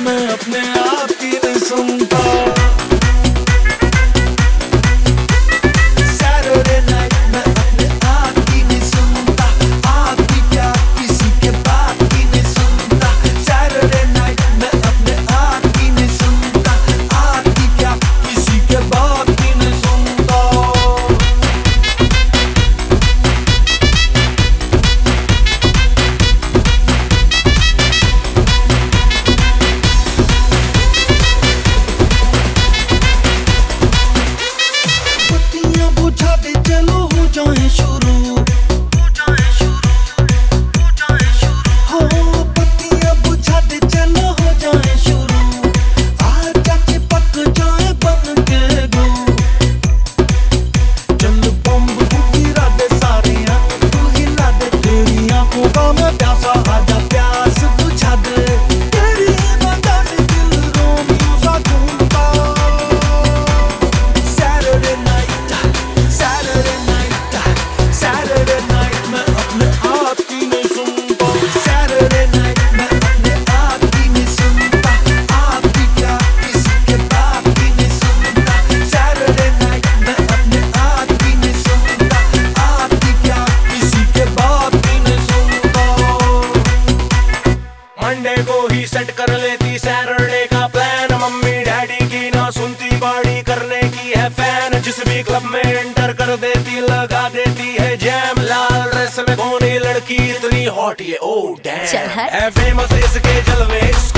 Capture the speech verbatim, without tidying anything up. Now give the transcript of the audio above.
मैं अपने आप की नहीं सुनता। Saturday night मैं अपने आप की नहीं सुनता, आपकी क्या किसी के बात की नहीं सुनता। Saturday night मैं अपने आप की नहीं सुनता, आपकी क्या किसी के बात की नहीं सुनता। बत्तियां बुझा दे चलो हो जाए शुरू, हो जाए शुरू, हो जाए शुरू। हो बत्तियां बुझा दे चलो हो जाए शुरू, आजा चिपक जाए बन के गो। चल बम गिरा दे सारे अंग तू हिला दे, तेरी आंखों का मैं प्यासा, आजा प्यास बुझा दे। तेरी वजह से दिल रोमियो सा घूमता। Saturday night, Saturday night, Saturday night मैं अपने आप की नहीं सुनता। Saturday night मैं अपने आप की नहीं सुनता, आपकी क्या किसी के बात की नहीं सुनता। Saturday night मैं अपने आप की नहीं सुनता, आपकी क्या किसी के बात की नहीं सुनता। मंडे को ही सेट कर लेती सैटरडे का प्लान, मम्मी डैडी की ना सुनती, पार्टी करने की है फैन। जिस भी क्लब में एंटर कर देती लगा देती है जैम, लाल ड्रेस में कौन ये लड़की इतनी हॉट ये ओ डैम चल हट। है फेमस इसके जलवे।